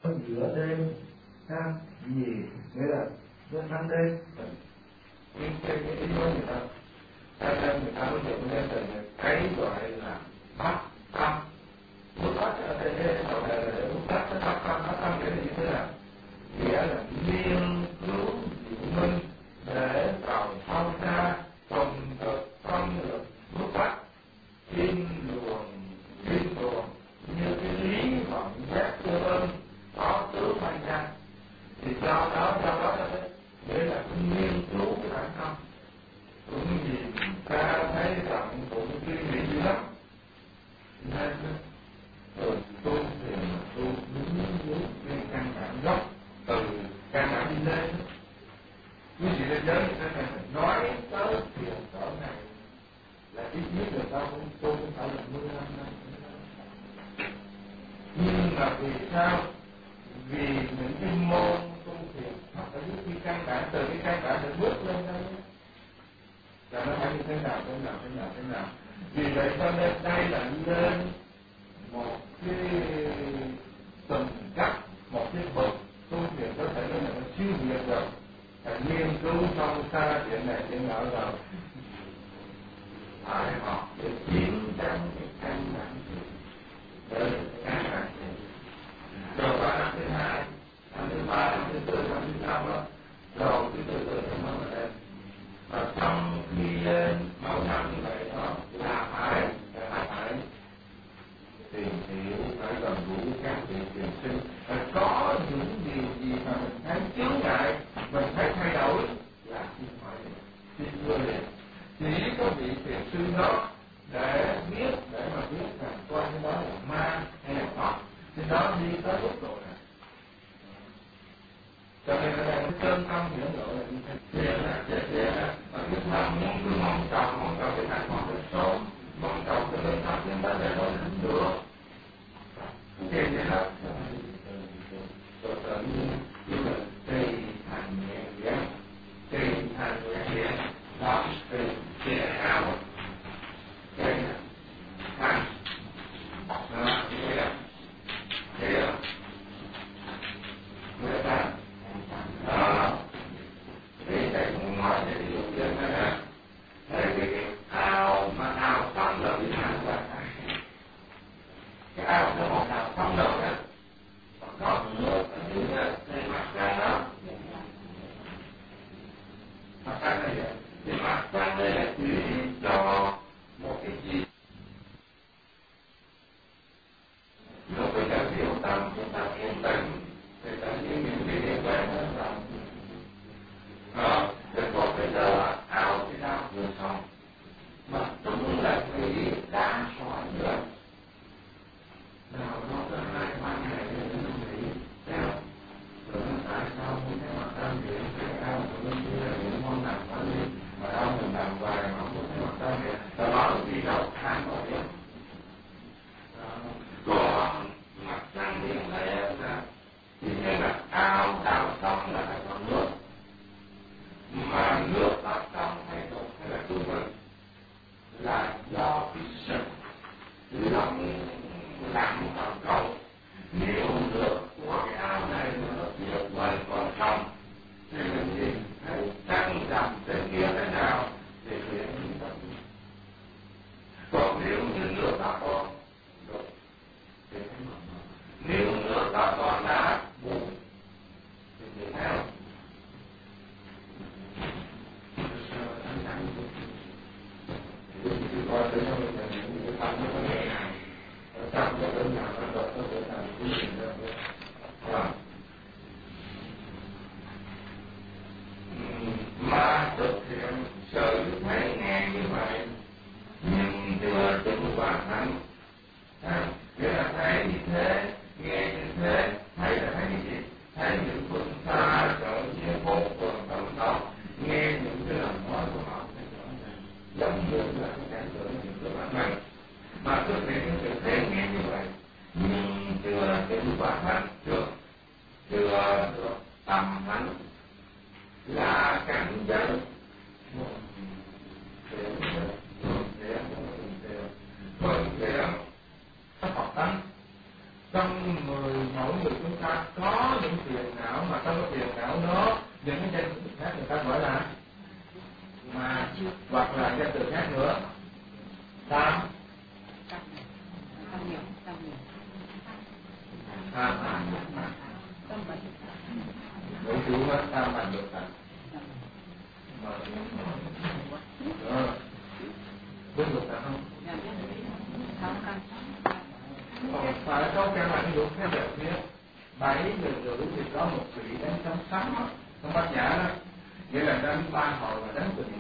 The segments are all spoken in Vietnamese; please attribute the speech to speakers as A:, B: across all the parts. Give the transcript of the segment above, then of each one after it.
A: giữa đêm ha, vì nghĩa là bên ban đêm nhưng trên cái ý nói người ta cho nên người ta mới dựng lên từ cái gọi là bắt tâm. Lúc bắt ở đây đầu đời là lúc bắt tâm nghĩa là như thế nào? Nghĩa là nghiên cứu diệu minh để cầu sâu ra cùng cực phân lực lúc bắt thiên luồng như cái lý vọng giác tương ưng có tướng mạnh ra. Thì do đó để là nghiên cứu cái bản thân cũng nhìn ta thấy rằng cũng suy nghĩ dữ lắm, nên rồi tu thì tu đúng cái căn bản gốc từ căn bản đi lên. Quý vị lên giới người ta nói tới chuyện cỡ này là ít nhất người ta cũng phải là 15 năm. Nhưng mà vì sao? Vì những cái môn tu thiền nó phải giúp cái căn bản, từ cái căn bản để bước lên đây là nó phải như thế nào. Vì vậy cho nên đây là lên một cái tầng cấp, một cái bậc tu thiền có thể nói là nó siêu việt rồi, phải nghiên cứu sâu xa chuyện này chuyện nọ rồi phải học để chiến tranh cái căn bản để căn bản rồi qua năm thứ hai, năm thứ ba, năm thứ tư, năm thứ năm đó, rồi từ từ nó lên. Và trong khi lên mỗi năm như vậy đó là phải tìm hiểu, phải gần gũi các vị thiền sinh, phải có những điều gì mà mình thấy chướng ngại, mình phải thay đổi là xin thưa liền. Chỉ có vị thiền sư đó để mà biết rằng coi cái đó là ma hay là Phật, thì đó đi tới lúc độ này. Cho nên là cái chân tâm những độ là như thế. Thiền là mà cứ mong cầu cái thành quả được sớm, mong cầu cái lương tâm đến đó để nó định được. Thiền vậy đó. Rồi tự nhiên tùy thành nhẹ đó, tùy áo cái thành đó, vậy đó. Người ta thì thầy cũng nói về điều kiện này, cái ta có những phiền não mà trong cái phiền não đó những cái danh từ khác người ta gọi là mà hoặc là danh từ khác nữa tham đủ chú hết tham hành được thành biết được không? Phải có căn là ví dụ theo đẹp phía 7 giờ rưỡi thì có một vị đánh chấm sắm trong Bát Nhã đó, nghĩa là đánh 3 hồi và đánh tình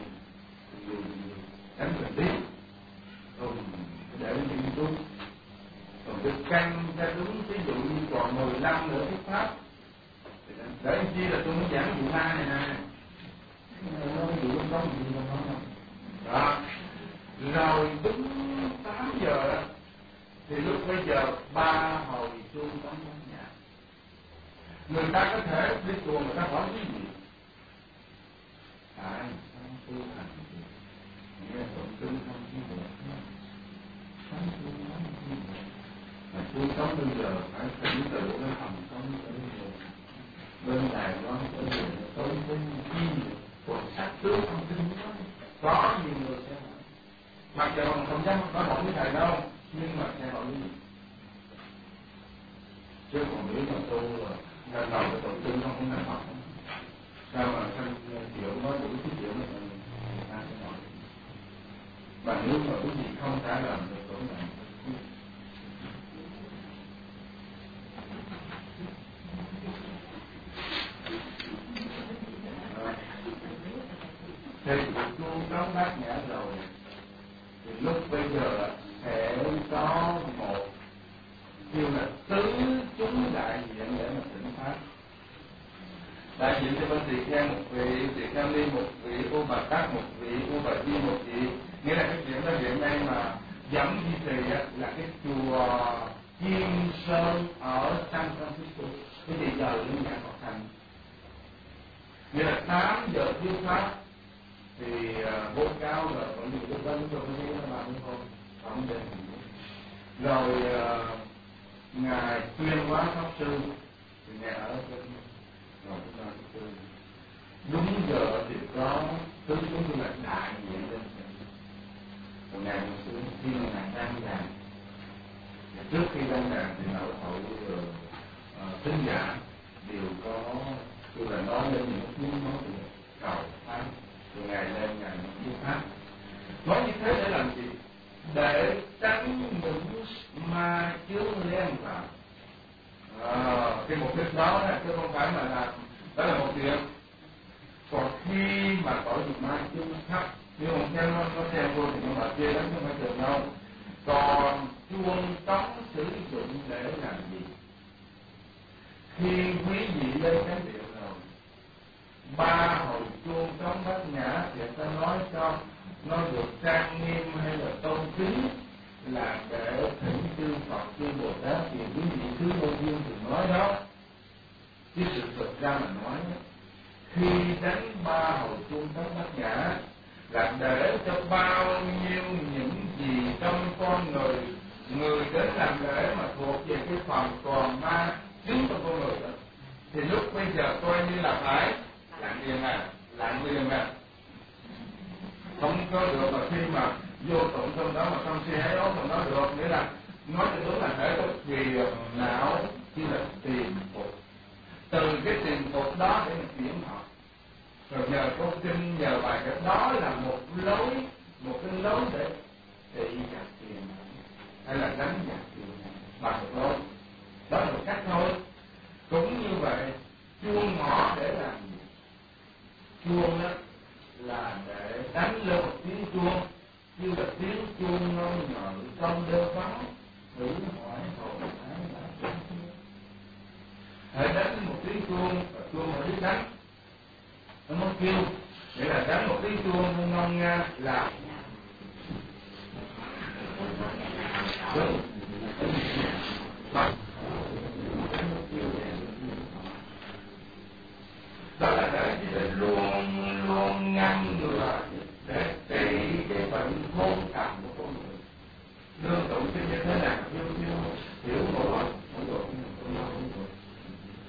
A: biết rồi để đi đúng còn được căn ra đúng ví dụ như còn 15 nữa thuyết pháp để chi là tôi muốn giảng vụ ma này nè nó vụ nó có gì không đó rồi đúng 8 giờ đó thì lúc bây giờ 3 hồi chuông trong nhà người ta có thể đi chùa người ta hỏi cái gì tại sao tu hành gì nghe tụng kinh không chi được sáng tu nói chi được mà tu sống bây giờ phải tỉnh từ cái hầm sống tới rồi bên này nó tới rồi tới bên chi còn sát tướng không tin nói có nhiều người sẽ hỏi mặc dù mình không dám nói hỏi với thầy đâu nhưng mà sẽ hỏi cái gì chứ còn nếu mà tu rồi lần đầu cái tụng kinh nó không thành học sao mà thành triệu nói đủ cái triệu nó người ta sẽ hỏi và nếu mà cái gì không trả lời được cũng là thì tu đóng Bát Nhã rồi thì lúc bây giờ sẽ có một kêu là tứ chúng đại diện để mà thỉnh pháp đại diện cho bên Tỳ Kheo một vị, Tỳ Kheo Ni một vị, U Bà Tát một vị, U Bà Di một vị, nghĩa là cái chuyện đó hiện nay mà dẫn di trì là cái chùa Kim Sơn ở San Francisco cái gì giờ những nhà học thành nghĩa là 8 giờ thuyết pháp thì vô cao rồi còn nhiều lúc đó chúng tôi không thấy nó làm không không đến rồi ngài Tuyên Hóa Pháp Sư thì ngài ở trên rồi chúng ta tư đúng giờ thì có tứ chúng tôi là đại diện lên còn ngài một sư khi mà ngài đang đàn trước khi đang đàn thì nội hội thính giả đều có tôi là nói lên những tiếng nói của cầu pháp rồi ngài lên ngài nói pháp nói như thế để làm gì để tránh những ma chướng len vào cái mục đích đó là chứ không phải mà làm đó là một chuyện còn khi mà có những ma chướng thấp nhưng mà theo nó theo vô thì nó bảo chê lắm không phải được đâu còn chuông tống sử dụng để làm gì khi quý vị lên cái điệu rồi 3 hồi chuông tống Bát Nhã thì ta nói cho nó được trang nghiêm hay là tôn kính là để thỉnh chư Phật chư Bồ Tát thì quý vị cứ vô duyên thì nói đó chứ sự thực ra mà nói khi đánh 3 hồi chuông tống Bát Nhã là để cho bao nhiêu những gì trong con người đến làm lễ mà thuộc về cái phần còn ma chứng trong con người đó thì lúc bây giờ coi như là phải lặng liền không có được mà khi mà vô tụng trong đó mà không suy hái ốm mà nói được nghĩa là nói cho đúng là để có phiền não chỉ là tìm phục từ cái tìm phục đó để mình chuyển họ rồi nhờ câu kinh nhờ bài cái đó là một cái lối để trị gạt tiền hay là đánh gạt tiền bằng một lối đó là một cách thôi cũng như vậy chuông mỏ để làm gì chuông đó là để đánh lên một tiếng chuông như là tiếng chuông ngon ngợi trong đêm vắng thử hỏi hồn ái đã hãy đánh một tiếng chuông và chuông phải biết đánh nó mới kêu nghĩa là đánh một tiếng chuông ngon nga là đúng đó là để luôn luôn ngăn ngừa để trị cái bệnh khôn cằn của con người lương tụng như thế nào hiểu một không được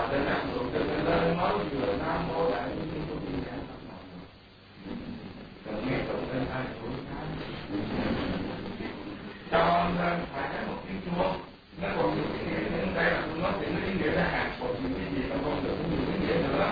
A: và trên năng lượng trên cái lên nói vừa nam mô đại bi chú đi nhãn rồi nghe tụng lên hai buổi sáng cho nên phải có một tiếng chuông nó còn nhiều ý nghĩa nữa. Đây là tôi nói chuyện ý nghĩa là hạt còn những cái gì mà con được nhiều ý nghĩa nữa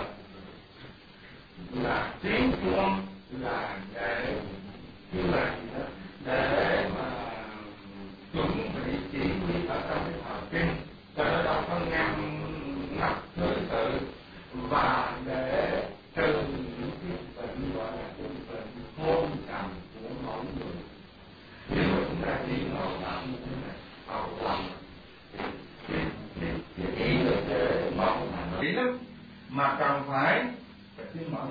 A: là tiếng chuông là để như là gì đó để mà chuẩn bị chỉ huy ở trong cái thời kinh cho nó đâu có ngăn nắp thứ tự và để trừ những cái bệnh gọi là cái bệnh hôn trầm của mỗi người. Nếu mà chúng ta chỉ ngồi làm như thế này hầu lòng cái ý được để mong mà nó lắm mà cần phải cái mọi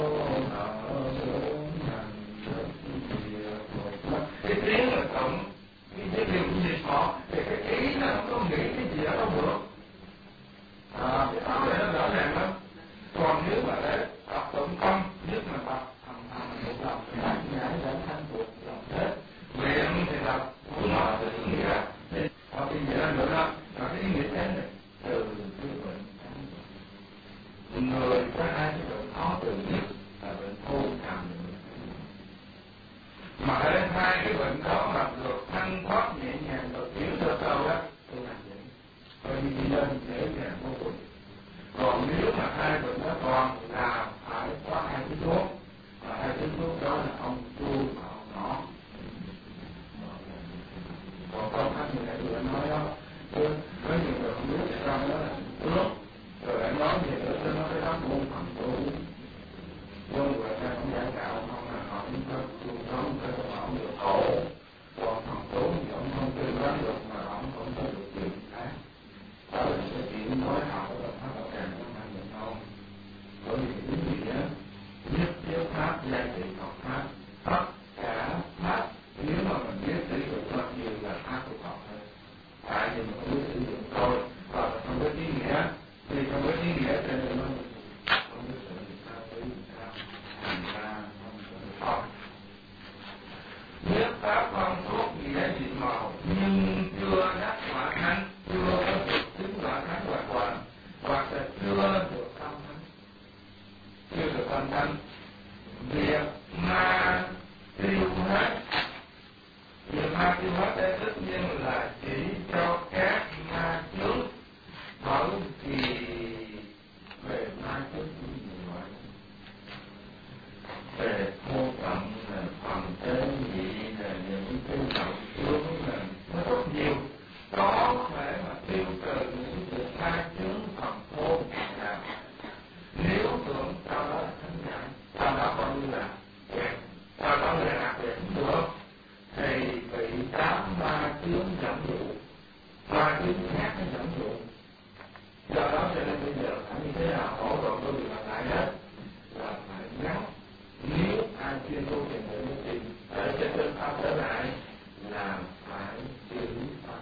A: cái tiếng là tổng cái điều gì họ thì cái ý nó không có nghĩ cái gì đó không được cái đó là nó rõ ràng lắm. Còn nếu mà để tập tụng không nhất là tập thầm một lòng bát nhã để thanh thuộc lòng hết miệng thì là của nó cái ý nghĩa hoặc cái gì đó nữa đó và cái ý nghĩa thế này từ cái bệnh người có hai cái bệnh khó từ nhất là bệnh hôn trầm mà ở hai cái bệnh đó mà được thanh thoát nhẹ nhàng được hiểu sơ sơ đó tôi làm vậy bởi vì đi lên dễ dàng vô cùng. Còn nếu mà hai bệnh đó còn là phải có hai cái thuốc và hai cái thuốc đó là ông chuông và ông ngõ. Còn không khác người nãy vừa nói đó có nhiều người không biết tại sao đó là thuốc rồi lại nói về nữa cho nó cái đó môn phần tu nhưng mà ta không giải đạo không là họ cũng có chuông sống cái họ không được khổ còn phần tu thì ông không tư vấn được mà ông không có được chuyện khác đó là cái chuyện nói họ là pháp đạo tràng trong hai mình không bởi vì cái gì á nhất giáo pháp gia trị học pháp tất cả pháp nếu mà mình biết sử dụng bao nhiêu là pháp của họ thôi tại vì mình không biết sử dụng thôi và không biết ý nghĩa thì không biết ý nghĩa cho nên nó không biết sử dụng sao với sao thành ra không có được học nhất pháp không thuốc nghĩa dị màu nhưng chưa đắc quả thánh chưa có được chứng quả thánh hoặc là chưa được tâm thánh chưa được tâm thánh việc ma tiêu hết đây tất nhiên là chỉ cho các ma trước bởi vì về ma trước nhiều loại về thô tận là phần tế nhị là những cái động chướng là nó rất nhiều có thể mà tiêu trừ những việc ma chướng phần thô là nếu tưởng sau đó là thánh nhãn sau đó coi như là kẹt sau đó là lạc kẹt cũng được thì bị đám ma chướng dẫn dụ ma chướng khác nó dẫn dụ do đó cho nên bây giờ phải như thế nào hỗ trợ tôi bị làm lại hết là phải nhắc nếu ai chuyên tu thiền định thì ở trên chân pháp trở lại là phải giữ tâm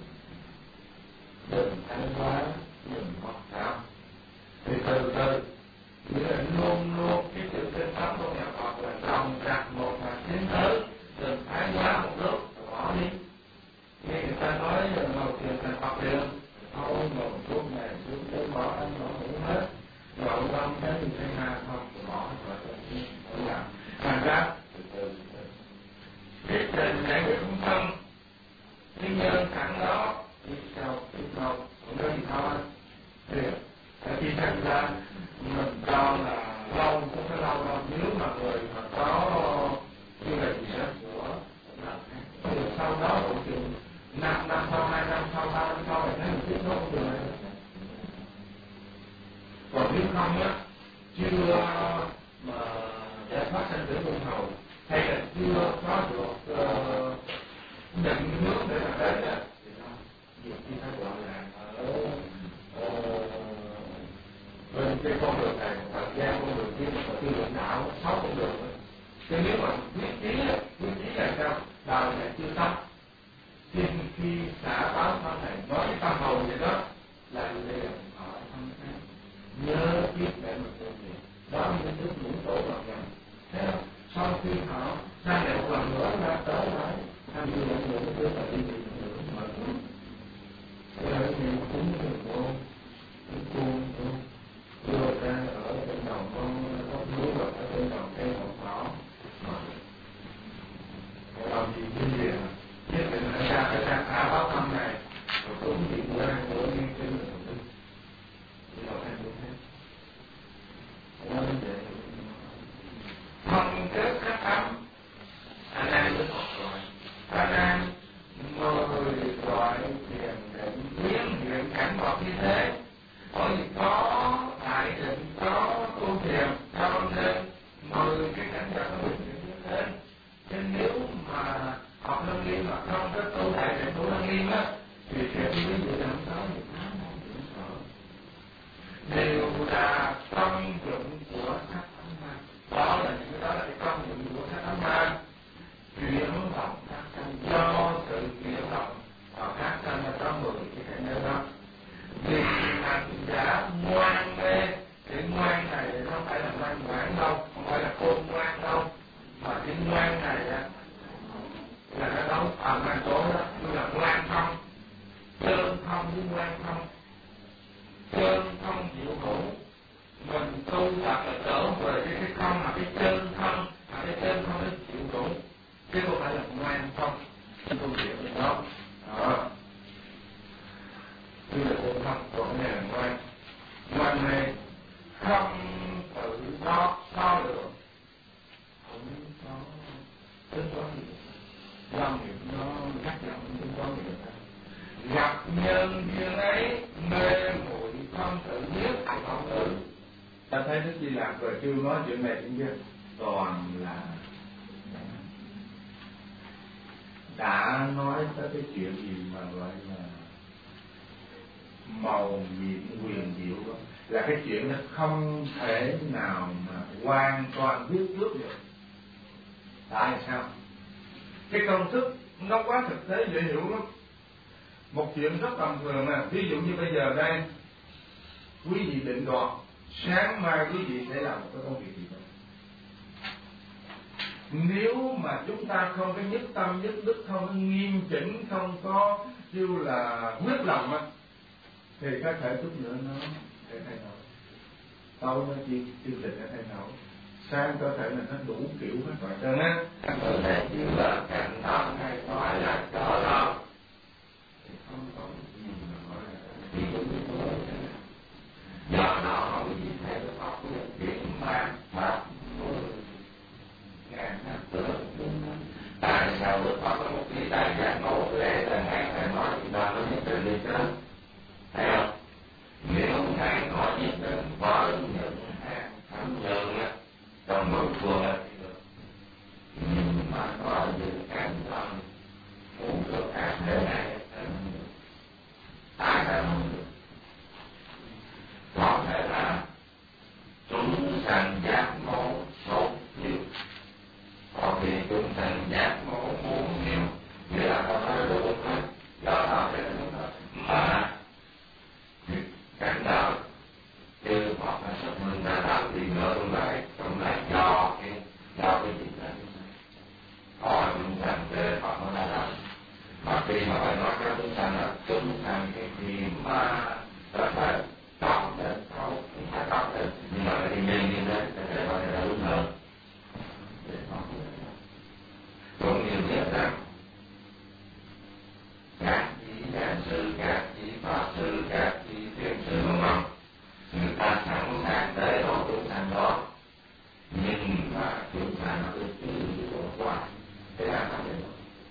A: đừng thái hóa đừng mặc cảm thì từ từ nghĩa là luôn luôn cái sự tinh tấn của nhà Phật là đồng đặt một mà tiến tới đừng thái hóa một lúc rồi bỏ đi nghe người ta nói ngồi thiền thành Phật được thôi ngồi suốt ngày xuống tới bỏ ăn bỏ ngủ hết rồi không thấy thì thấy ma không rồi bỏ rồi tự nhiên không làm thành ra từ cái trình giải quyết không thân cái nhân sẵn đó đi sau không có gì thôi thì khi thành ra mình cho là lâu cũng phải lâu đâu nếu mà người mà có như là gì đó của thì sau đó cũng chừng 5 năm sau 2 năm sau 3 năm sau thì thấy mình tiếp nốt được còn nếu không á chưa mà giải thoát sanh tử luân hồi hay là chưa có được định hướng để mà đến á thì nó nhiều khi ta gọi là bên cái con đường này thời gian con đường kia mà tư luận đạo 6 con đường chứ nếu mà quyết chí là sao đời này chưa xong khi xả báo thân này nói với tâm hồn vậy đó là liền họ thân khác nhớ biết để mà tu luyện đó là những thức ngũ tổ bằng nhận thấy không sau khi họ ra lại một lần nữa ra tới lại tham dự lần nữa tới là đi nữa mà cái là nhiều cúng được cô tim á thì sẽ ví dụ là không có một tháng một chuyện sợ đều là công dụng của sắc ấm ma. Đó là những cái đó là cái công dụng của sắc ấm ma, chuyển động các sanh do sự chuyển động và các sanh ở trong 10 cái thể nơi đó. Vì hành giả ngoan mê, cái ngoan này không phải là ngoan ngoãn đâu, không phải là khôn ngoan đâu, mà cái ngoan này á là nó đấu ngoan cố đó, như là ngoan thông, trơn thông với ngoan thông. Trơn thông chịu khổ, mình tu tập là trở về cái không mà cái trơn thông, mà cái trơn thông nó chịu khổ, chứ không phải là ngoan thông. Tu chịu được đó. Đó. Như là trơn thông, còn cái này là ngoan. Ngoan này không tự đo được, không có tính toán được. Do nghiệp nó ngắt lòng tính toán được. Gặp nhân duyên ấy mê muội không tự biết không tự. Ta thấy Đức Di Lặc rồi chưa nói chuyện này cũng biết, toàn là đã nói tới cái chuyện gì mà gọi là màu nhiệm quyền diệu đó, là cái chuyện nó không thể nào mà hoàn toàn biết trước được. Tại sao? Cái công thức nó quá thực tế dễ hiểu lắm. Một chuyện rất tầm thường nè, ví dụ như bây giờ đây quý vị định đoạt sáng mai quý vị sẽ làm một cái công việc gì đó. Nếu mà chúng ta không có nhất tâm nhất đức, không có nghiêm chỉnh, không có kêu là quyết lòng á, thì có thể chút nữa nó sẽ thay đổi. Tối nó chương trình nó thay đổi, sáng có thể là nó đủ kiểu hết mọi trơn á. Bữa nay chỉ là cảnh đó hay nói là đó đó, không có gì mà nói là ví dụ như tôi do đó không gì thay được học được chuyện mà ngàn năm tưởng tại sao được học có một cái đại giác ngộ để là ngài phải nói chúng ta nó nhất định đi đó, thấy không? Nếu ngài có nhất định có những hàng thánh nhân á trong mười phương á thì được, nhưng mà có những cảnh tâm muốn được các thế này tại sao không được? Có thể là chúng sanh giác ngộ sốt nhiều, có khi chúng sanh giác ngộ muôn nhiều, như là có nói đủ hết, do đó để mà cảnh đạo chứ hoặc là sắp mình đã làm gì nữa trong lại do cái gì đó họ chúng sanh về họ nó đã làm. Mà khi mà phải nói các chúng sanh là chúng sanh cái khi mà rất là trọng đến thấu, cũng phải trọng đến, nhưng mà cái nhân như thế để có thể là đúng hơn. Cũng như biết rằng các vị giảng sư, các vị pháp sư, các vị thiền sư vân vân, người ta sẵn sàng để độ chúng sanh đó, nhưng mà chúng ta nó cứ chịu đổ qua để làm sao được?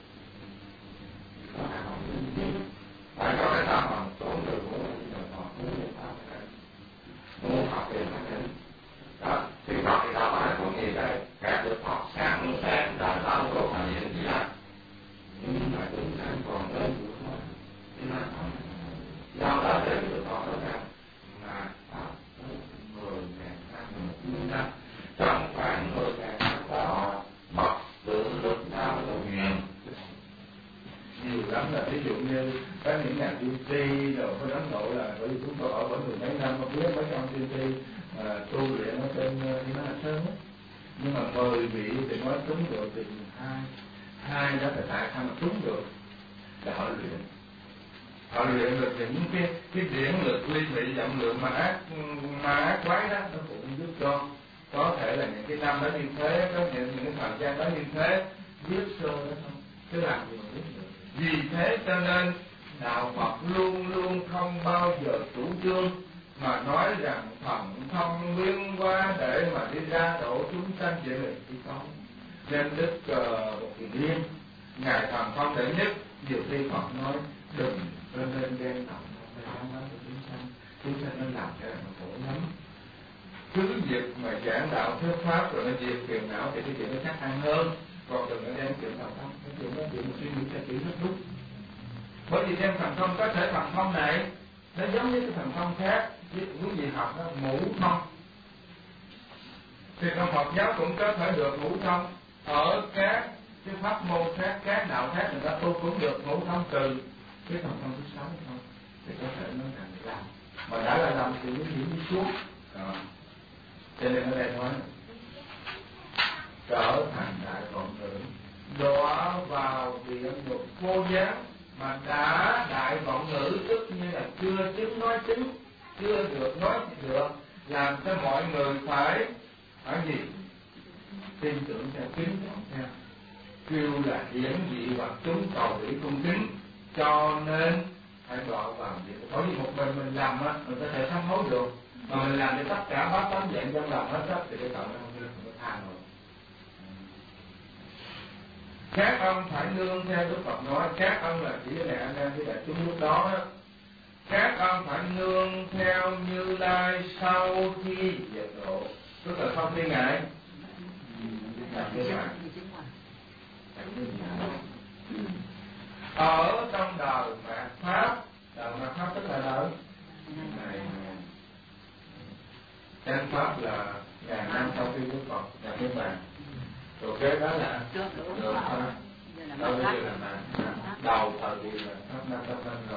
A: Phải có cái tâm mà tốn được muốn học về phát triển đó, thì có cái đó là cũng như vậy, các đức học sẵn sàng đào tạo của thành viên gì đó, nhưng mà chúng ta còn lớn được thôi, nhưng mà do đó để được có được rằng mà học 10.000 năm trong khoảng 10.000 năm đó bậc tướng lúc nào cũng nhiều lắm. Là ví dụ như có những nhà tiên tri rồi có Ấn Độ, là bởi vì chúng tôi ở mười mấy năm không biết mấy ông tiên tri tu luyện ở trên Thiên Hà Sơn á, nhưng mà 10 vị thì nói trúng được thì hai đó là tại sao mà trúng được, là họ luyện được những cái điển lực ly thị vọng lượng mà ác quái đó, nó cũng giúp cho có thể là những cái năm đó như thế, có những cái thời gian đó như thế, biết sơ đó không, chứ làm gì mà biết được. Vì thế cho nên đạo Phật luôn luôn không bao giờ chủ trương mà nói rằng thần thông nguyên qua để mà đi ra độ chúng sanh vậy là chỉ có. Nên Đức Bồ Kiền Liên ngài thần thông đệ nhất, nhiều khi Phật nói đừng nên ghen tị với nói của chúng sanh nó làm cho nó khổ lắm. Cứ việc mà giảng đạo thuyết pháp rồi nó diệt phiền não thì cái chuyện nó chắc ăn hơn, còn đừng có đem chuyện thần thông, cái chuyện đó chuyện suy nghĩ theo kiểu rất đúng. Bởi vì đem thần thông, có thể thần thông này nó giống như cái thần thông khác. Quý vị học đó, ngũ thông thì trong Phật giáo cũng có thể được ngũ thông. Ở các cái pháp môn khác, các đạo khác người ta tu cũng được ngũ thông, trừ cái thần thông thứ 6 thôi thì có thể nó thành làm. Mà đã là làm thì quý vị đi suốt. Cho nên ở đây nói trở thành đại vọng ngữ, đọa vào địa ngục vô gián. Mà đã đại vọng ngữ tức như là chưa chứng nói chứng, chưa được nói được, làm cho mọi người phải gì? Tin tưởng theo, kính trọng theo, kêu là hiển dị hoặc chúng cầu bị cung kính. Cho nên phải đọa vào địa ngục. Bởi vì một mình làm á, mình có thể sám hối được, mà mình làm để tất cả bát tánh dạng trong lòng hết á, thì cái tội nó không được, không có tha rồi. Các ông phải nương theo Đức Phật nói, các ông là chỉ là anh em với đại chúng lúc đó đó. Các ông phải nương theo Như Lai sau khi diệt độ, tức là sau khi Ngài ở trong đời mạt Pháp. Đời mạt Pháp tức là đời này chánh Pháp là ngàn năm sau khi Đức Phật nhập Niết Bàn. Rồi kế đó là đường Pháp. Đâu bây giờ là đầu thời kỳ là Pháp 500 năm rồi.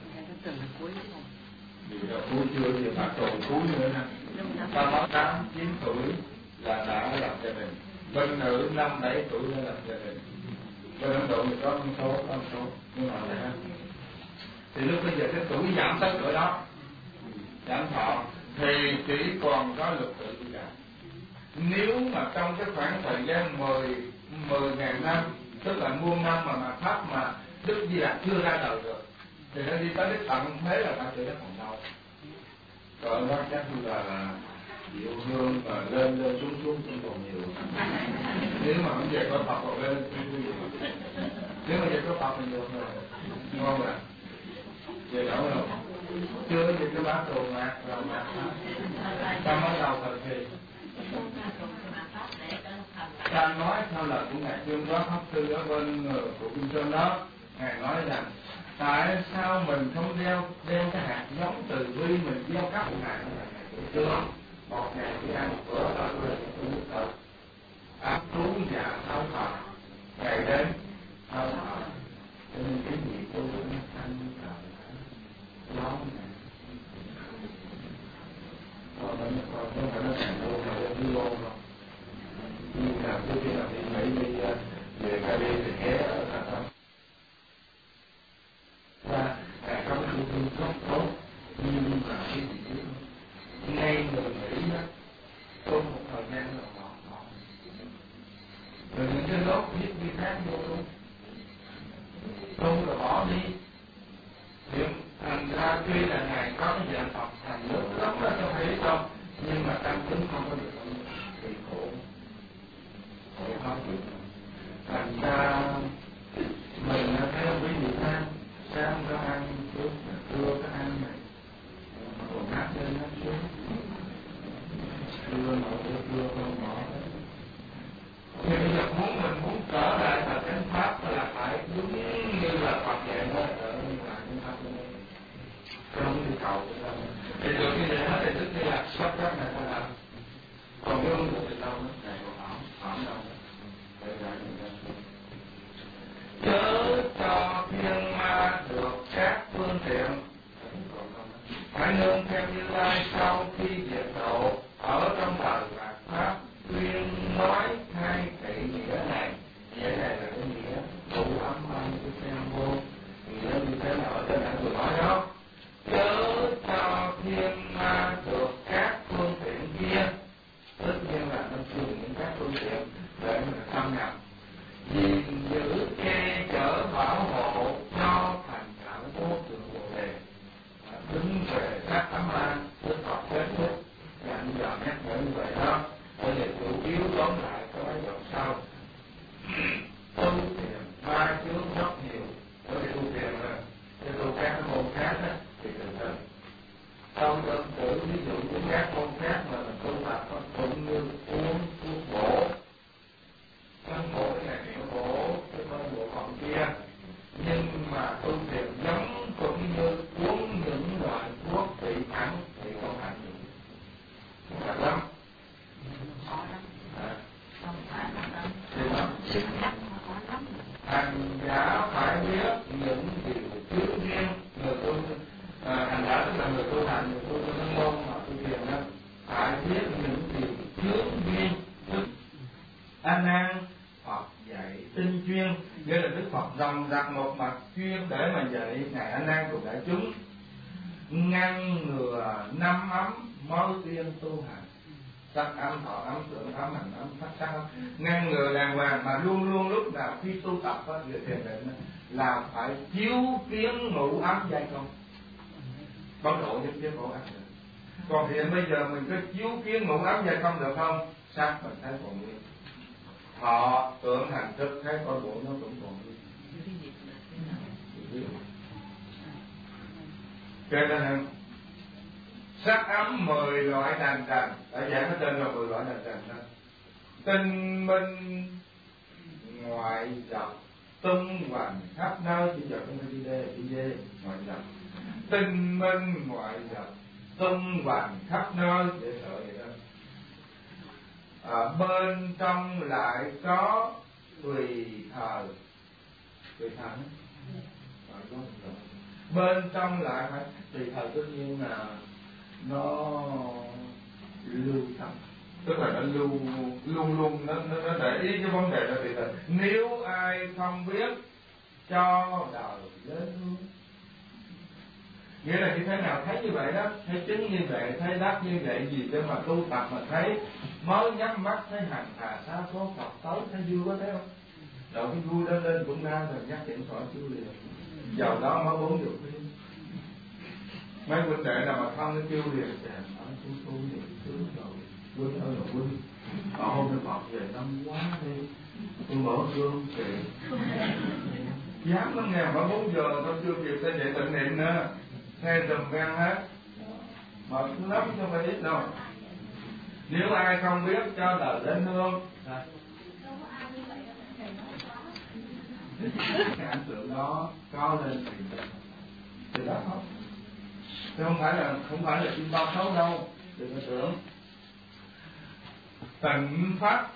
A: Vì là cuối chưa thì phải còn cuối nữa nè. Sau đó 8-9 tuổi là đã lập gia đình. Bên nữ 5-7 tuổi đã lập gia đình. Bên Ấn Độ thì có con số nhưng mà là thì lúc bây giờ cái tuổi giảm tới cỡ đó, giảm thọ thì chỉ còn có lục tự di đà. Nếu mà trong cái khoảng thời gian 10.000 năm, tức là muôn năm mà Pháp mà Đức Di Lặc chưa ra đời được, thì nó đi tới Đức Tận thế là phải tự nó còn lâu. Còn đó chắc là diệu hương và lên xuống không còn nhiều. Nếu mà không về có Phật còn lên, nếu mà về có Phật thì được rồi, ngon rồi. Về đâu rồi? Chưa thì cái bát đồ mạt là mạt ta mới đầu thời kỳ. Ta nói theo lời của Ngài Chương Đó Pháp Sư ở bên của Kinh Sơn đó, Ngài nói rằng tại sao mình không đeo cái hạt giống từ bi mình gieo khắp Ngài chưa? Một ngày đi ăn bữa đó là nước thật áp trú và thao thọ ngày đến thao thọ, cho nên cái gì tu nó thanh cầu lâu này còn không phải nó thành đâu mà nó đi vô đâu. Nhưng làm trước khi làm đi Mỹ đi về cả đi thì ghé ở thành đó và không tu tu tốt nhưng mà cái gì chứ ngay người Mỹ đó tu một thời gian là bỏ rồi những cái lốt viết đi khác vô luôn tu rồi bỏ đi. Nhưng thành ra tuy là Ngài có cái dạng Phật thành lớn lắm đó trong thấy không, nhưng mà tâm tính không có được thì khổ không được. Thành ra mình thấy quý vị tham sáng có ăn trước trưa có ăn này còn hát lên hát xuống trưa nọ trưa không bỏ. Thì bây giờ mình muốn trở lại là chánh pháp là phải đúng như là Phật dạy nói ở ngoài chánh pháp này không đi cầu thì được như vậy hết thì tức là sắp các này phải làm. Còn nếu không được thì đâu nó này còn ổn đâu để lại chớ cho thiên ma được các phương tiện phải nương theo Như Lai sau khi diệt độ ở trong đời mạt Pháp tuyên nói hai thị nghĩa này. Nghĩa này là cái nghĩa tụ âm âm của xem vô, nghĩa như thế nào ở trên này vừa nói đó. Chớ cho thiên ma được các phương tiện kia, tất nhiên là nó sử dụng các phương tiện để mà xâm nhập, gìn giữ che chở bảo hộ cho thành đạo vô thượng Bồ Đề, đứng về các tấm ròng rạc một mặt chuyên để mà dạy ngài A Nan cùng đại chúng ngăn ngừa năm ấm mới tiên tu hành, sắc ấm, thọ ấm, tưởng ấm, hành ấm, pháp sắc ấm, ngăn ngừa đàng hoàng, mà luôn luôn lúc nào khi tu tập á, vừa thiền định là phải chiếu kiến ngũ ấm giai công, bóng độ nhất chiếu ngũ ấm. Còn hiện bây giờ mình cứ chiếu kiến ngũ ấm giai công được không? Sắc mình thấy còn nguyên, thọ tưởng hành thức thấy coi bộ nó cũng còn nguyên. Cho nên sắc ấm 10 loại đàn trần, đã giảng cái tên là 10 loại đàn trần đó. Tinh minh ngoại dọc tung hoành khắp nơi, chỉ giờ không phải đi dê ngoại dọc. Tinh minh ngoại dọc tung hoành khắp nơi, để sợ vậy đó. Bên trong lại có tùy thời bên trong lại phải tùy thời, tất nhiên là nó lưu tâm, tức là nó luôn nó để ý cái vấn đề đó. Tùy thời, nếu ai không biết cho đời đến hướng, nghĩa là như thế nào thấy như vậy đó, thấy chứng như vậy, thấy đắc như vậy, gì để mà tu tập mà thấy mới nhắm mắt thấy hành hà xa số Phật tới, thấy vui quá, thấy không? Rồi cái vui đó lên cũng ra rồi nhắc điện thoại chưa liền, vào đó mới 40 phim. Mấy huynh đệ nào mà thân nó kêu liền, chàng nói tu gì sướng rồi, huynh ơi là huynh, hôm nay Phật về năm quá đi, tôi mở gương kìa, dám lắm nghe, mà 4 giờ tôi chưa kịp tới dậy tịnh niệm nữa, nghe rùm gan hết, mệt lắm chứ không phải ít đâu. Nếu ai không biết cho đời đến hương, cái ảnh tượng đó có lên thì đó không, chứ không phải là chim bao xấu đâu, đừng có tưởng. Tịnh pháp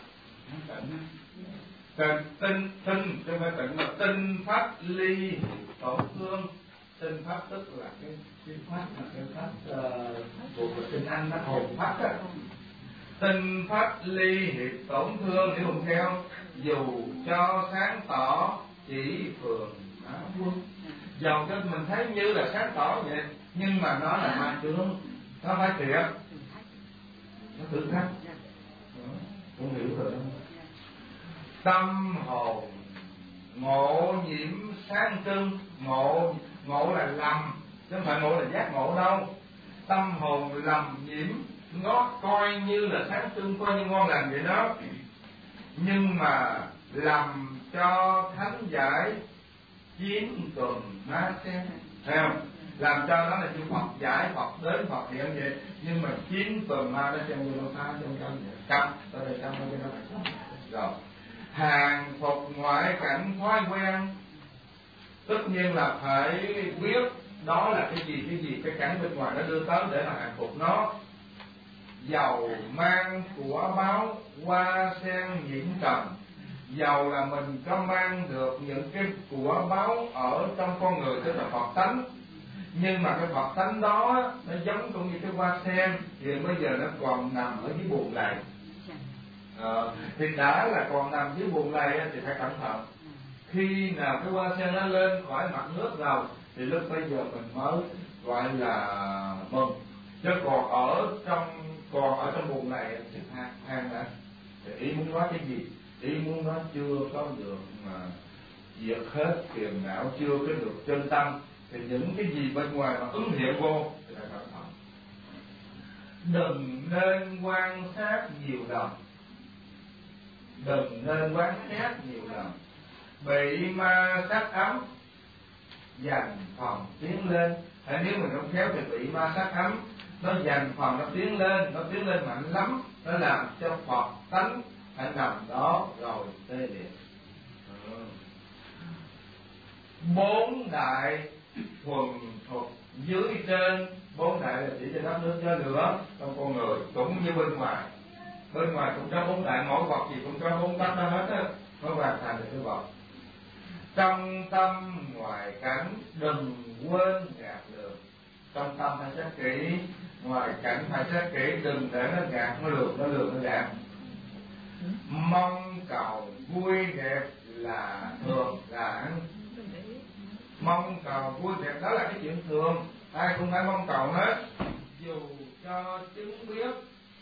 A: tinh chứ không phải tịnh, mà tinh pháp ly tổn thương. Tinh pháp tức là cái pháp, là cái pháp của tiếng Anh, nó hồn pháp á. Tinh pháp ly hiệp tổn thương, hiểu không theo? Dù cho sáng tỏ chỉ phường quân, dầu cho mình thấy như là sáng tỏ vậy, nhưng mà nó là ma chướng, nó phải thiệt, nó thử thách, cũng hiểu rồi. Tâm hồn ngộ nhiễm sáng trưng, ngộ là lầm, chứ không phải ngộ là giác ngộ đâu. Tâm hồn lầm nhiễm, nó coi như là sáng trưng, coi như ngon lành vậy đó, nhưng mà làm cho thánh giải chiến tuần má xem, thấy không? Làm cho nó là chư Phật giải, Phật đến, Phật hiện vậy, nhưng mà chiến tuần ma nó xem như nó phá trong vậy, cấm, tới đây cấm cho nó phải cấm. Rồi hàng phục ngoại cảnh thói quen, tất nhiên là phải biết đó là cái gì cái cảnh bên ngoài nó đưa tới để mà hàng phục nó. Dầu mang của báo hoa sen nhiễm trần, dầu là mình có mang được những cái của báo ở trong con người, tức là Phật tánh, nhưng mà cái Phật tánh đó nó giống cũng như cái hoa sen, hiện bây giờ nó còn nằm ở dưới buồng lầy. Thì đã là còn nằm dưới buồng lầy thì phải cẩn thận. Khi nào cái hoa sen nó lên khỏi mặt nước rồi thì lúc bây giờ mình mới gọi là mừng. Chứ còn ở trong buồng này thì than đã. Thì ý muốn nói cái gì? Ý muốn nói chưa có được mà diệt hết phiền não, chưa có được chân tâm, thì những cái gì bên ngoài mà ứng hiện vô thì phải cẩn thận. Đừng nên quan sát nhiều lần, đừng nên quan sát nhiều lần, bị ma sát ấm dành phần tiến lên. Nếu mình không khéo thì bị ma sát ấm nó dành phần, nó tiến lên mạnh lắm, nó làm cho Phật tánh phải nằm đó rồi tê liệt. 4 đại thuần thuộc dưới trên, 4 đại là chỉ cho đất nước cho lửa trong con người, cũng như bên ngoài cũng có 4 đại, mỗi vật gì cũng có 4 đất đó hết á, mới hoàn thành được cái vật. Trong tâm ngoài cảnh đừng quên gạt lường, trong tâm phải xét kỹ, ngoài cảnh phải xét kỹ, đừng để nó gạt, nó lường nó gạt. Mong cầu vui đẹp là thường, là mong cầu vui đẹp, đó là cái chuyện thường, ai cũng phải mong cầu hết. Dù cho chứng biết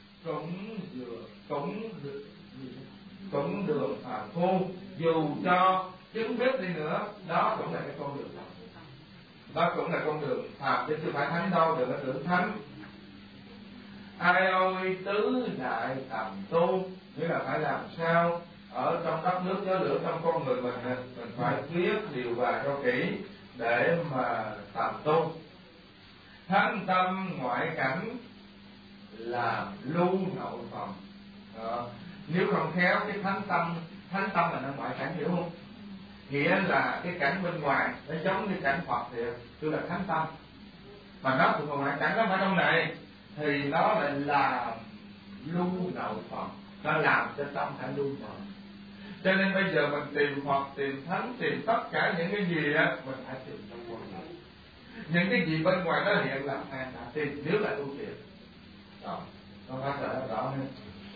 A: cũng đường phàm phu, dù cho chứng biết đi nữa, đó cũng là cái con đường, đó cũng là con đường phàm chứ chưa phải thánh đâu, đừng có tưởng thánh. Ai ơi tứ đại tầm tu, nghĩa là phải làm sao ở trong đất nước gió lửa trong con người mình phải biết điều hòa cho kỹ để mà tầm tu. Thánh tâm ngoại cảnh làm lưu nội phòng. Nếu không khéo cái thánh tâm là nó ngoại cảnh, hiểu không? Nghĩa là cái cảnh bên ngoài nó giống như cảnh Phật thì tức là thánh tâm, mà nó thuộc vào ngoại cảnh, nó phải trong này thì nó lại làm lưu nội phòng, nó làm cho tâm phải lưu nội. Cho nên bây giờ mình tìm Phật, tìm Thánh, tìm tất cả những cái gì á, mình phải tìm trong con người. Những cái gì bên ngoài nó hiện làm an đã tìm, nếu là tu thiện. Đó, nó phải trở rõ hơn.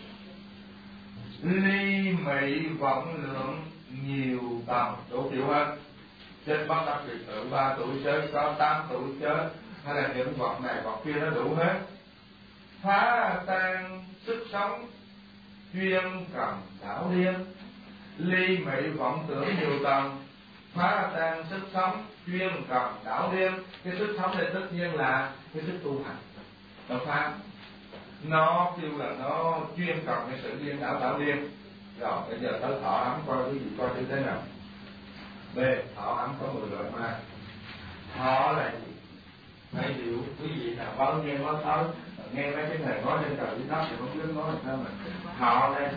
A: Ly mị vọng lượng nhiều tầng đủ kiểu hơn. Trên bắt đầu biệt tự 3 tuổi chết, có 8 tuổi chết, hay là những vật này vật kia nó đủ hết. Phá tan sức sống, chuyên cầm đảo điên. Ly mị vọng tưởng nhiều tầng, phá tan sức sống, chuyên cầm đảo điên. Cái sức sống này tất nhiên là cái sức tu hành, nó phá. Nó kêu là nó chuyên cầm cái sự điên đảo điên. Rồi bây giờ tới thọ ấm coi cái gì, coi như thế nào. B. Thọ ấm có 10 loại ma. Thọ là gì? Phải hiểu quý vị nào bao nghe nói tới, nghe mấy cái này nói trên trời dưới đất thì không biết nói làm sao mà. Thọ đây.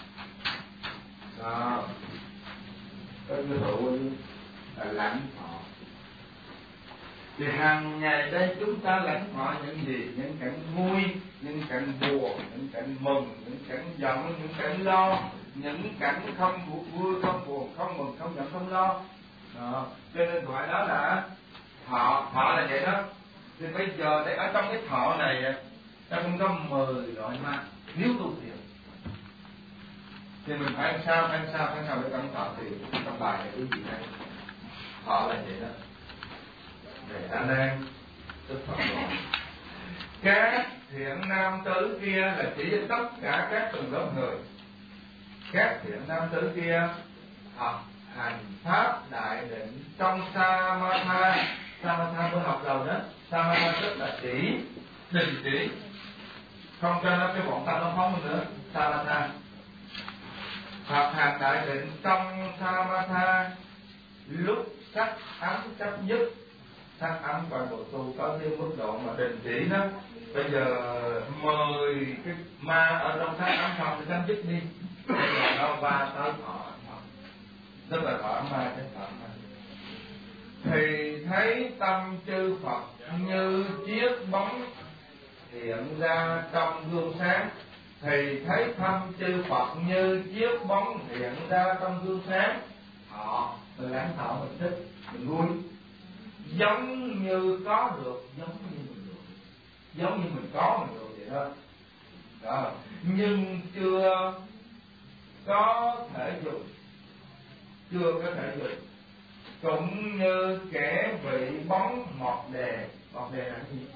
A: Đó. Có cái tụ là lãnh thọ. Thì hàng ngày đây chúng ta lãnh thọ những gì? Những cảnh vui, những cảnh buồn, những cảnh mừng, những cảnh giận, những cảnh lo, những cảnh không vui, không buồn, không mừng, không giận, không lo. Đó. Cho nên gọi đó là thọ, thọ là vậy đó. Thì bây giờ để ở trong cái thọ này ta cũng có 10 loại ma. Nếu tu thiện thì mình phải ăn sao để cẩn thọ thì trong bài này quý vị này thọ là vậy đó. Để ta đang tức Phật rồi. Các thiện nam tử kia là chỉ cho tất cả các tầng lớp người. Các thiện nam tử kia học hành pháp đại định trong Samatha. Samatha mới học đầu đó. Samatha tức là chỉ, đình chỉ, không cho nó cái bọn tâm nó phóng nữa. Samatha học hành đại định trong Samatha, lúc sắc ấm chấp nhất. Sắc ấm và bộ tu có cái mức độ mà đình chỉ đó. Bây giờ 10 cái ma ở trong sắc ấm không thì chấm dứt đi. Bây giờ nó va tới thọ ấm, tức là thọ ấm ma chứ thọ ấm ma. Thì thấy tâm chư Phật như chiếc bóng hiện ra trong gương sáng. Thì thấy tâm chư Phật như chiếc bóng hiện ra trong gương sáng. Thọ, mình lãnh thọ mình thích, mình vui. Giống như có được, giống như mình được, giống như mình có mình được vậy đó. Đó, nhưng chưa có thể dùng, chưa có thể dùng. Cũng như kẻ bị bóng mọt đè. Mọt đè là cái gì?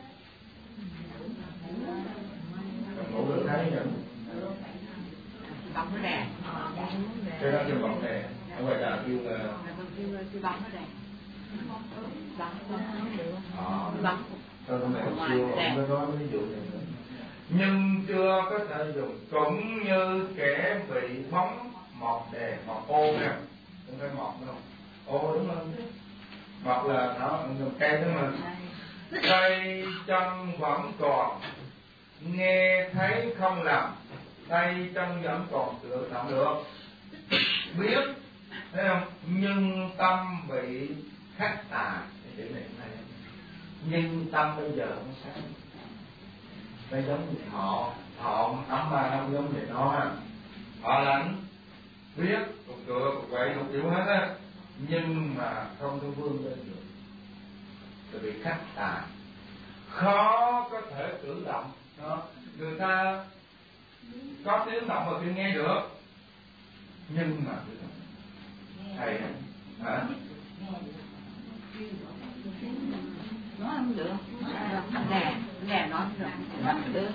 A: Ngủ được thấy nhỉ?
B: Bóng nó đè.
A: Cái đó kêu bóng đè. Ở ngoài trà kêu là
B: kêu bóng nó đè.
A: Bóng. Tôi hôm nay chiều ông mới nói ví dụ này. Nhưng chưa có thể dùng. Cũng như kẻ bị bóng mọt đè, mọt ô nè. Không phải mọt đâu. Ô đúng không? Mọt là nó cây đó mà. Tay chân vẫn còn, nghe thấy không làm. Tay chân vẫn còn tự động được. Biết, thấy không? Nhưng tâm bị khắc tà. Cái chữ này này. Nhưng tâm bây giờ không sáng. Nó giống như thọ ấm ba năm giống vậy đó. Thọ lãnh, biết, cục cửa, cục quậy, cục kiểu hết á. Nhưng mà không có vươn lên được. Rồi bị khắc tà. Khó có thể cử động. Đó. Người ta có tiếng động mà khi nghe được, nhưng mà cử động thầy hả?
B: Nói không được, nè nói không được,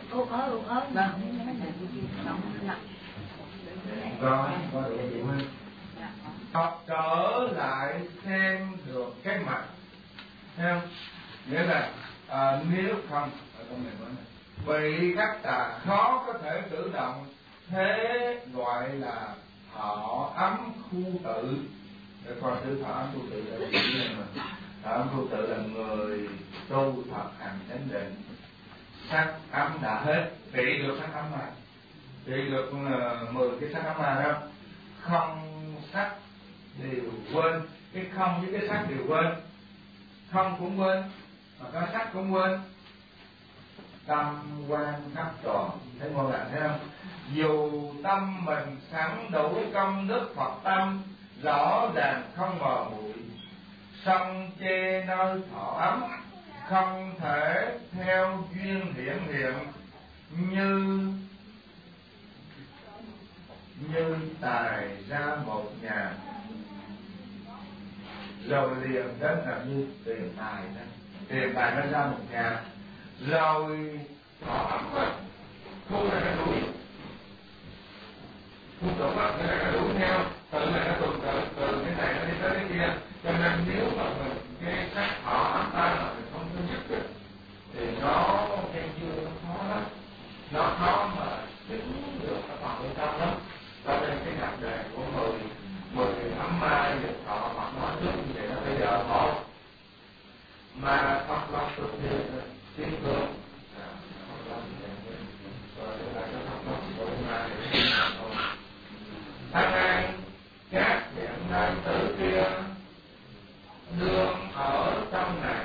A: Rồi, có đủ chịu không? Học trở lại xem được cái mặt, thấy không? Nghĩa là nếu không, ở trong này nói này, bị các tà khó có thể cử động, thế gọi là thọ ấm khu tự. Để coi thử thọ ấm khu tự là gì này mà. Thọ ấm khu tự là người tu thật hành chánh định, sắc ấm đã hết, trị được sắc ấm mà, trị được 10 cái sắc ấm mà đâu, không sắc đều quên, cái không với cái sắc đều quên, không cũng quên mà có sắc cũng quên, tâm quan khắp tròn, thấy ngon lành thấy không? Dù tâm mình sẵn đủ công đức Phật tâm, rõ ràng không mờ muội, song chê nơi thọ ấm, không thể theo duyên hiển hiện, như tài ra một nhà rồi liền đến là như tiền tài đó. Tiền tài nó ra một nhà rồi thọ ấm thu này nó đuổi, thu trộm cái này nó đuổi theo, từ này nó từ cái này nó đi tới cái kia. Cho nên nếu mà mình cái sắc thọ ấm ta mà mình không có dứt được thì nó cái dưa nó khó lắm, nó khó mà chứng được cái phần bên trong lắm. Cho nên cái ngành đề của 10 ấm ma được thọ Phật nói trước như vậy nó bây giờ một mà Phật lòng thực hiện tiến cường tháng nay các dạng nam tử kia đương ở trong này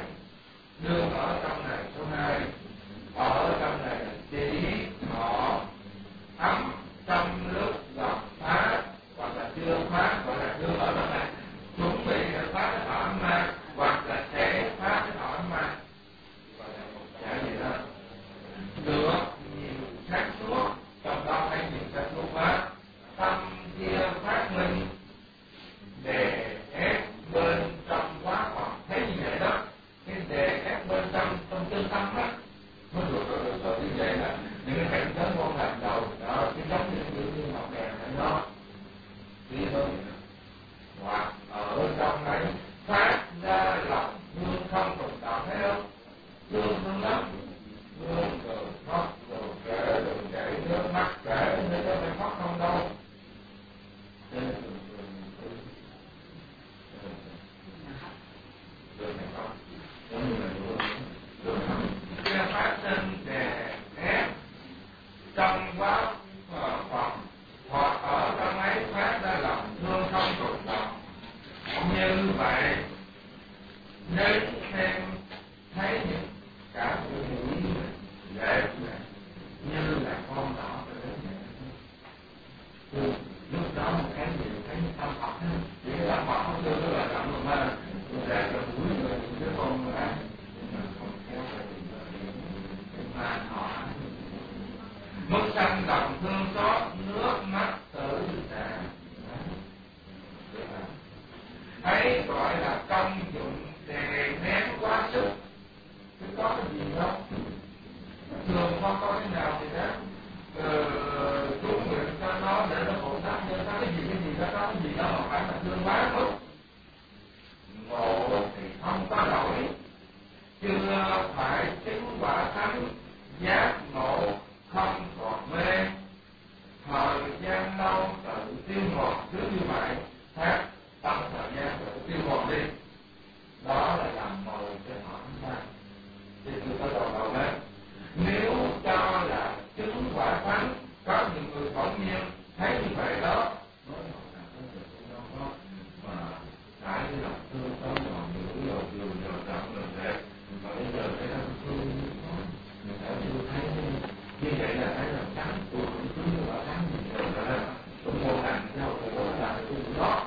A: số 2 ở trong này chỉ thọ ấm trong lúc gặp phá hoặc là chưa phá, gọi là chưa ở trong này chuẩn bị phá cái thọ ấm ma hoặc là sẽ phá cái thọ ấm ma, gọi là một giải gì đó được nhiều xác suốt, trong đó hay nhiều xác suốt quá, tâm kia phát minh đè ép bên trong quá còn thấy như vậy đó, cái đè ép bên trong chân tâm đó mới được như vậy là những cái cảnh giới ngon lành đầu đó, cái giống như ngọc đèn này nó đi hơn hoặc ở trong đấy phát ra lòng thương không tồn tại, thấy không? Thương lắm, thương rồi khóc rồi kể rồi chảy nước mắt kể nên cho phải khóc không đâu. Kia phát sinh đè ép trong quá phòng hoặc ở trong ấy phát ra lòng thương không tồn tại. Như vậy nếu xem thấy những cả phụ nữ đẹp này như là con đỏ lúc đó một cái gì thấy tâm Phật chỉ cái tâm Phật không đưa nó là động mà đẹp là mũi người những cái con mà không theo mà họ mức sanh lòng thương xót nước mắt tử tràn ấy gọi là công dụng đè nén quá sức, chứ có cái gì đâu, thường không có cái nào thì đó chú nguyện cho nó để nó khổ tác nhưng có cái gì đó có cái gì đó mà phải là thương quá mức. Ngộ thì không có nổi, chưa phải chứng quả thánh, giác ngộ không còn mê, thời gian lâu tự tiêu ngọt cứ như vậy, hát tâm thời gian tự tiêu ngọt đi, đó là làm màu cho họ ta. Thì tôi có đầu đấy, nếu cho là chứng quả thánh, có những người bỗng nhiên thấy như vậy đó, nói mà tại là thương tâm lòng nữ rồi trọng rồi đẹp, mà bây giờ cái đó thương người ta chưa thấy như vậy là thấy là trắng tôi cũng cứ như quả thánh rồi là cũng vô hành theo của là tôi đó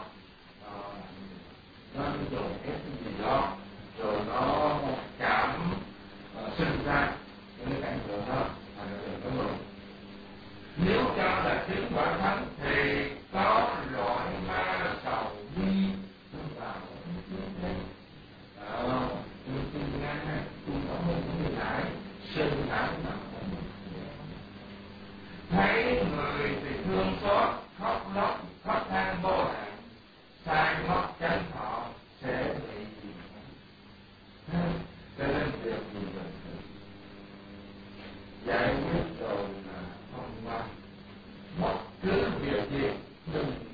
A: nó dồn ép cái gì đó rồi nó cảm sinh ra những cái cảnh tượng đó là được có mừng. Nếu cho là chứng quả thánh thì có loại ma sầu bi gì đừng